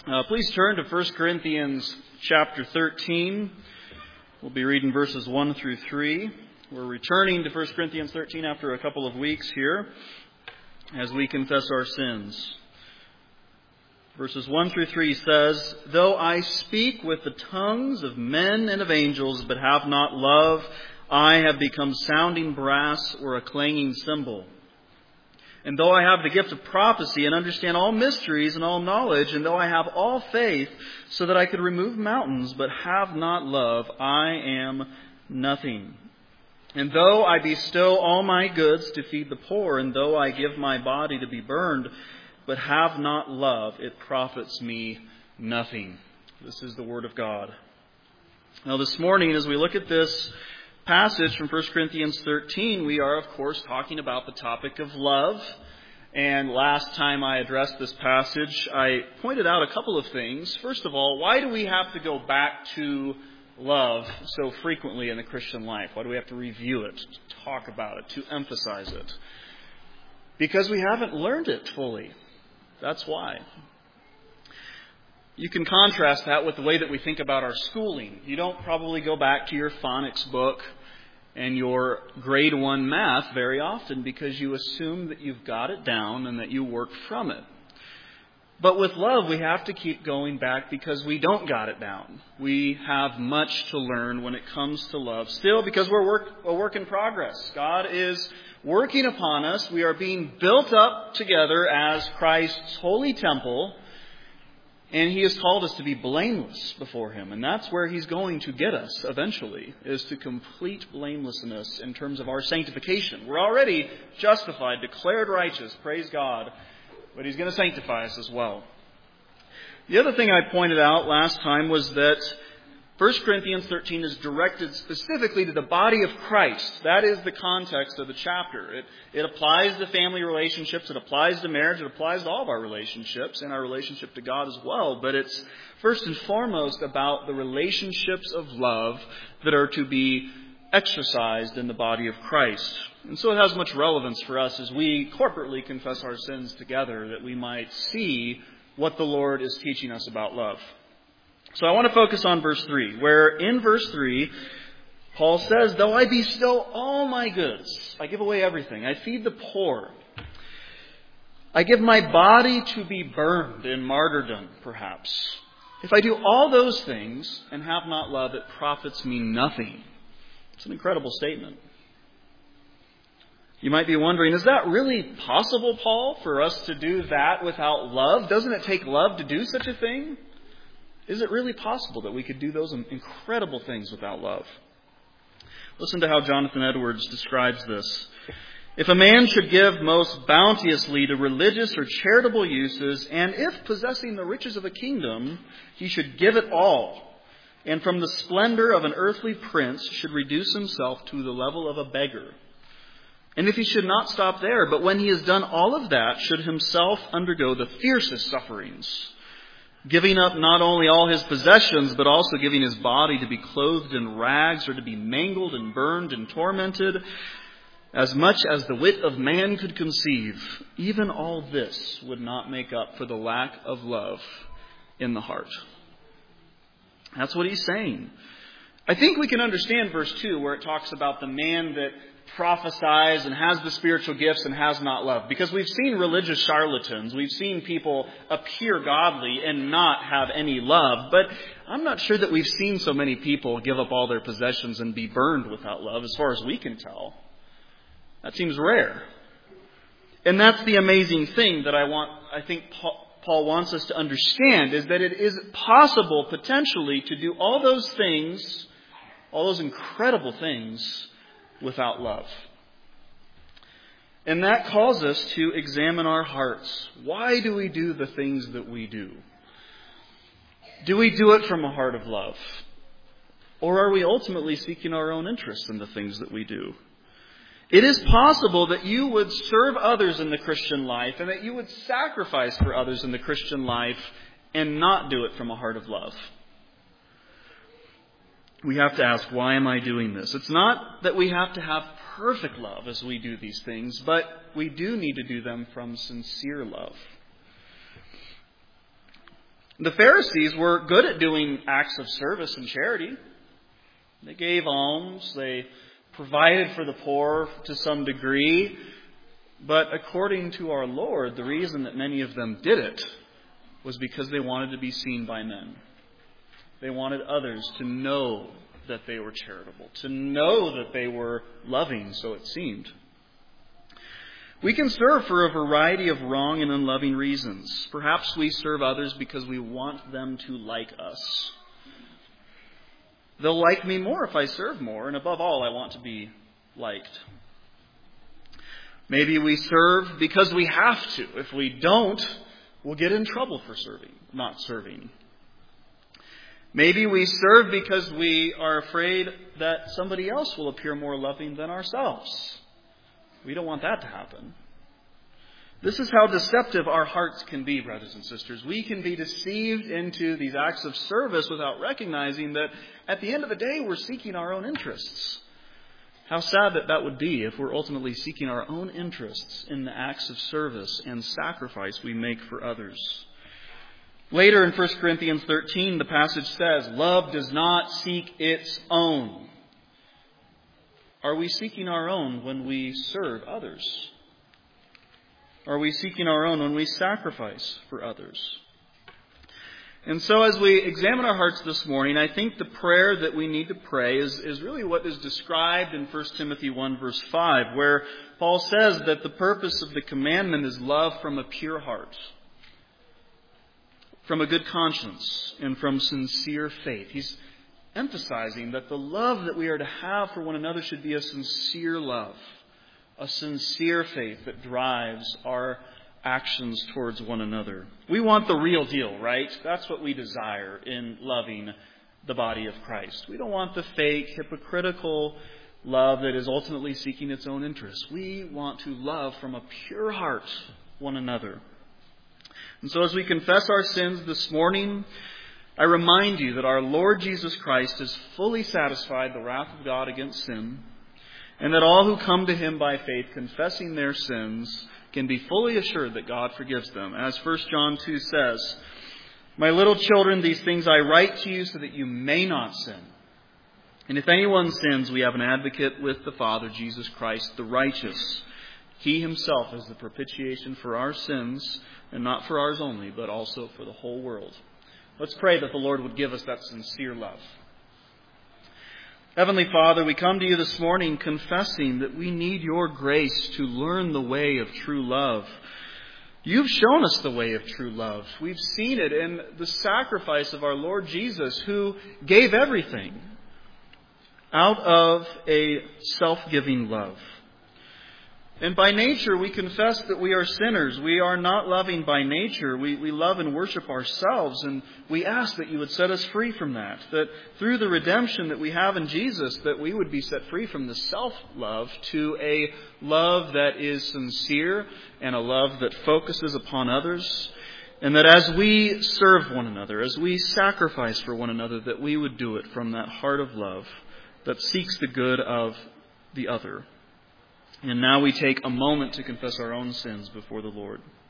Please turn to 1 Corinthians chapter 13. We'll be reading verses 1 through 3. We're returning to 1 Corinthians 13 after a couple of weeks here as we confess our sins. Verses 1 through 3 says, "Though I speak with the tongues of men and of angels, but have not love, I have become sounding brass or a clanging cymbal. And though I have the gift of prophecy and understand all mysteries and all knowledge, and though I have all faith so that I could remove mountains, but have not love, I am nothing. And though I bestow all my goods to feed the poor, and though I give my body to be burned, but have not love, it profits me nothing." This is the word of God. Now this morning, as we look at this passage from 1 Corinthians 13, we are, of course, talking about the topic of love. And last time I addressed this passage, I pointed out a couple of things. First of all, why do we have to go back to love so frequently in the Christian life? Why do we have to review it, to talk about it, to emphasize it? Because we haven't learned it fully. That's why. You can contrast that with the way that we think about our schooling. You don't probably go back to your phonics book and your grade 1 math very often because you assume that you've got it down and that you work from it. But with love, we have to keep going back because we don't got it down. We have much to learn when it comes to love. Still, because we're a work in progress. God is working upon us. We are being built up together as Christ's holy temple. And He has called us to be blameless before Him. And that's where He's going to get us eventually, is to complete blamelessness in terms of our sanctification. We're already justified, declared righteous, praise God. But He's going to sanctify us as well. The other thing I pointed out last time was that 1 Corinthians 13 is directed specifically to the body of Christ. That is the context of the chapter. It applies to family relationships. It applies to marriage. It applies to all of our relationships and our relationship to God as well. But it's first and foremost about the relationships of love that are to be exercised in the body of Christ. And so it has much relevance for us as we corporately confess our sins together, that we might see what the Lord is teaching us about love. So I want to focus on verse 3, where in verse 3, Paul says, "Though I bestow all my goods, I give away everything. I feed the poor. I give my body to be burned in martyrdom, perhaps. If I do all those things and have not love, it profits me nothing." It's an incredible statement. You might be wondering, is that really possible, Paul, for us to do that without love? Doesn't it take love to do such a thing? Is it really possible that we could do those incredible things without love? Listen to how Jonathan Edwards describes this. "If a man should give most bounteously to religious or charitable uses, and if possessing the riches of a kingdom, he should give it all, and from the splendor of an earthly prince should reduce himself to the level of a beggar. And if he should not stop there, but when he has done all of that, should himself undergo the fiercest sufferings, giving up not only all his possessions, but also giving his body to be clothed in rags or to be mangled and burned and tormented, as much as the wit of man could conceive, even all this would not make up for the lack of love in the heart." That's what he's saying. I think we can understand verse 2, where it talks about the man that prophesies and has the spiritual gifts and has not love. Because we've seen religious charlatans. We've seen people appear godly and not have any love. But I'm not sure that we've seen so many people give up all their possessions and be burned without love, as far as we can tell. That seems rare. And that's the amazing thing that I think Paul wants us to understand, is that it is possible potentially to do all those things, all those incredible things, without love. And that calls us to examine our hearts. Why do we do the things that we do? Do we do it from a heart of love? Or are we ultimately seeking our own interests in the things that we do? It is possible that you would serve others in the Christian life and that you would sacrifice for others in the Christian life and not do it from a heart of love. We have to ask, why am I doing this? It's not that we have to have perfect love as we do these things, but we do need to do them from sincere love. The Pharisees were good at doing acts of service and charity. They gave alms, they provided for the poor to some degree. But according to our Lord, the reason that many of them did it was because they wanted to be seen by men. They wanted others to know that they were charitable, to know that they were loving, so it seemed. We can serve for a variety of wrong and unloving reasons. Perhaps we serve others because we want them to like us. They'll like me more if I serve more, and above all, I want to be liked. Maybe we serve because we have to. If we don't, we'll get in trouble for not serving. Maybe we serve because we are afraid that somebody else will appear more loving than ourselves. We don't want that to happen. This is how deceptive our hearts can be, brothers and sisters. We can be deceived into these acts of service without recognizing that at the end of the day, we're seeking our own interests. How sad that would be if we're ultimately seeking our own interests in the acts of service and sacrifice we make for others. Later in 1 Corinthians 13, the passage says, "Love does not seek its own." Are we seeking our own when we serve others? Are we seeking our own when we sacrifice for others? And so as we examine our hearts this morning, I think the prayer that we need to pray is really what is described in 1 Timothy 1 verse 5, where Paul says that the purpose of the commandment is love from a pure heart, from a good conscience, and from sincere faith. He's emphasizing that the love that we are to have for one another should be a sincere love, a sincere faith that drives our actions towards one another. We want the real deal, right? That's what we desire in loving the body of Christ. We don't want the fake, hypocritical love that is ultimately seeking its own interests. We want to love from a pure heart one another. And so as we confess our sins this morning, I remind you that our Lord Jesus Christ has fully satisfied the wrath of God against sin, and that all who come to Him by faith, confessing their sins, can be fully assured that God forgives them. As 1 John 2 says, "My little children, these things I write to you so that you may not sin. And if anyone sins, we have an advocate with the Father, Jesus Christ, the righteous. He Himself is the propitiation for our sins, and not for ours only, but also for the whole world." Let's pray that the Lord would give us that sincere love. Heavenly Father, we come to you this morning confessing that we need your grace to learn the way of true love. You've shown us the way of true love. We've seen it in the sacrifice of our Lord Jesus, who gave everything out of a self-giving love. And by nature, we confess that we are sinners. We are not loving by nature. We love and worship ourselves. And we ask that you would set us free from that. That through the redemption that we have in Jesus, that we would be set free from the self-love to a love that is sincere and a love that focuses upon others. And that as we serve one another, as we sacrifice for one another, that we would do it from that heart of love that seeks the good of the other. And now we take a moment to confess our own sins before the Lord.